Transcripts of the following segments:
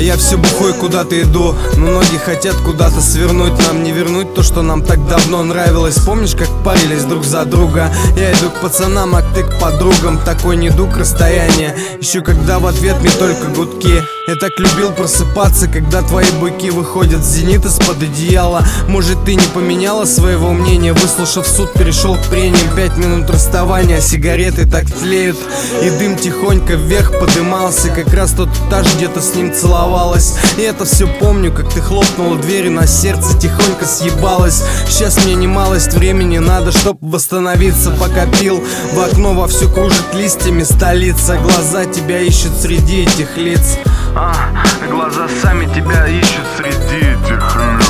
я все бухой куда-то иду, но ноги хотят куда-то свернуть. Нам не вернуть то, что нам так давно нравилось. Помнишь, как парились друг за друга? Я иду к пацанам, а ты к подругам. Такой недуг расстояния, еще когда в ответ мне только гудки. Я так любил просыпаться, когда твои быки выходят с зенита из-под одеяла. Может, ты не поменяла своего мнения, выслушав суд, перешел к прениям. 5 минут расставания, сигареты так тлеют, и дым тихонько вверх подымался. Как раз тот этаж, где-то с ним целовалась. И это все помню, как ты хлопнула дверь, на сердце тихонько съебалась. Сейчас мне не малость времени надо, чтоб восстановиться. Пока пил, в окно вовсю кружит листьями столица. Глаза тебя ищут среди этих лиц. Глаза сами тебя ищут среди этих лиц.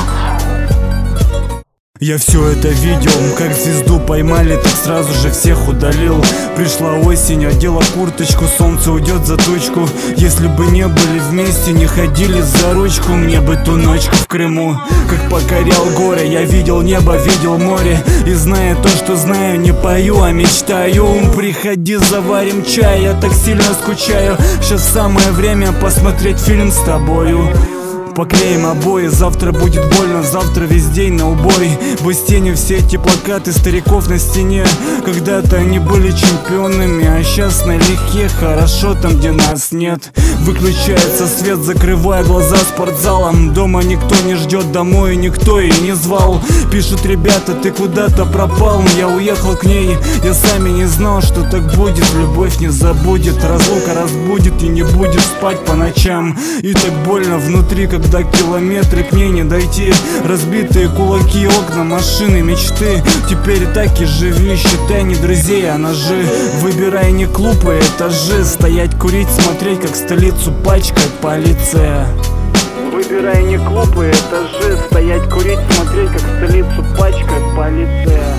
Я все это видел, как звезду поймали, так сразу же всех удалил. Пришла осень, одела курточку, солнце уйдет за тучку. Если бы не были вместе, не ходили за ручку, мне бы ту ночку в Крыму. Как покорял горы, я видел небо, видел море. И зная то, что знаю, не пою, а мечтаю. Приходи, заварим чай, я так сильно скучаю. Сейчас самое время посмотреть фильм с тобою. Поклеим обои, завтра будет больно, завтра весь день на убой. В стене все эти плакаты стариков на стене. Когда-то они были чемпионами, а сейчас налегке, хорошо там, где нас нет. Выключается свет, закрывая глаза спортзалом. Дома никто не ждет, домой никто и не звал. Пишут ребята, ты куда-то пропал. Я уехал к ней, я сами не знал, что так будет. Любовь не забудет, разлука разбудит и не будет спать по ночам. И так больно внутри, когда километры к ней не дойти. Разбитые кулаки, окна, машины, мечты. Теперь так и живи, считай не друзей, а ножи. Выбирай не клуб и этажи. Стоять, курить, смотреть, как столицу пачкает полиция. Выбирай не клуб и этажи. Стоять, курить, смотреть, как столицу пачкает полиция.